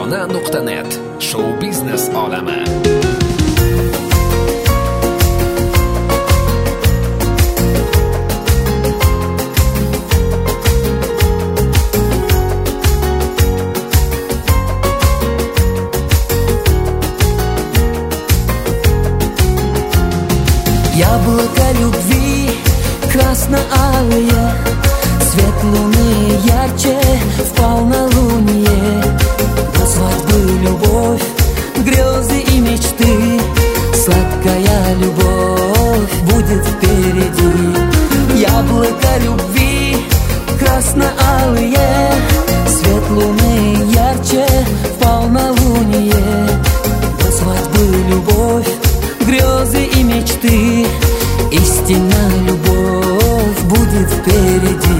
Tarona.net shou-biznes olami. Яблоко любви красно-алые, свет луны ярче в полнолуние. До свадьбы любовь, грезы и мечты, сладкая любовь будет впереди. Яблоко любви красно-алые, свет луны ярче в полнолуние. До свадьбы любовь, грезы и мечты, истинная любовь будет впереди.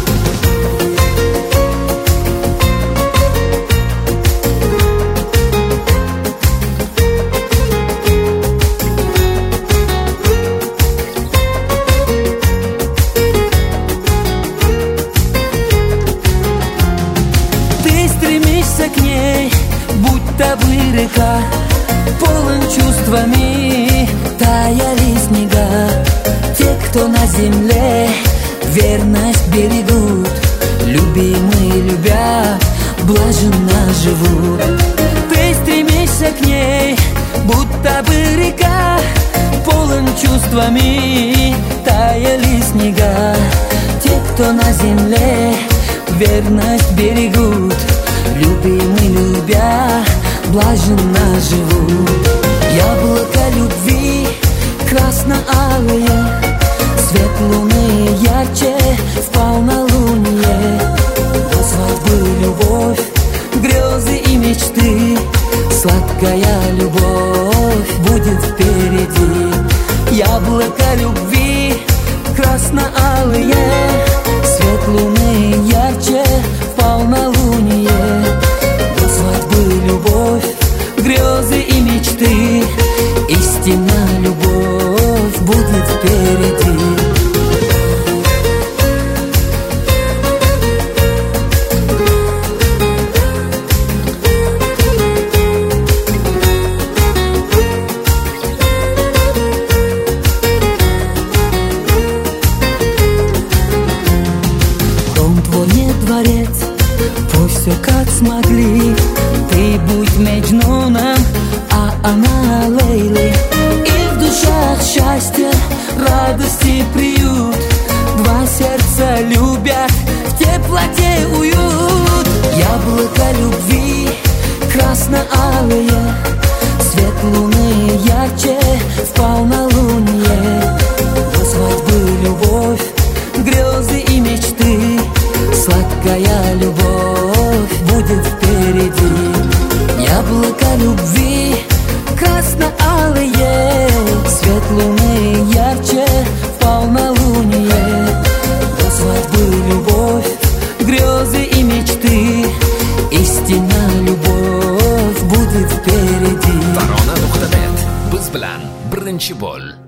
Ты стремишься к ней, будто бы река, полон чувствами, таяли снега. Те, кто на земле верность берегут, любимые любя, блаженно живут. Ты стремишься к ней, будто бы река, полон чувствами, таяли снега. Те, кто на земле верность берегут, любимые любя, блаженно живут. Яблоко любви красно-алые, свет луны ярче в полнолуние. До свадьбы любовь, грезы и мечты, сладкая любовь будет впереди. Яблоко любви красно-алые, свет луны ярче в полнолуние. До свадьбы любовь, грезы и мечты, истинная любовь будет впереди. Дом твой не дворец, пусть все как смогли. Ты будь Меджнуном, а она Лейлой. И в душах счастье, радости приют. Два сердца любят, в теплоте уют. Яблоко любви красно-алые, свет луны ярче в полнолуние. До свадьбы любовь, грезы и мечты, сладкая любовь будет впереди. Яблоко любви красно-алые, свет луны ярче в полнолуние. До свадьбы любовь, грезы и мечты, истинная любовь будет впереди. Tarona.net biz bilan birinchi bo'l.